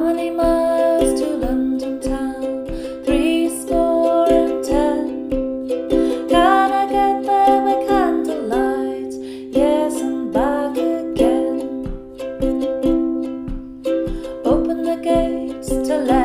many miles to London town? 70 and 10. Can I get there by candlelight? Yes, and back again. Open the gates to let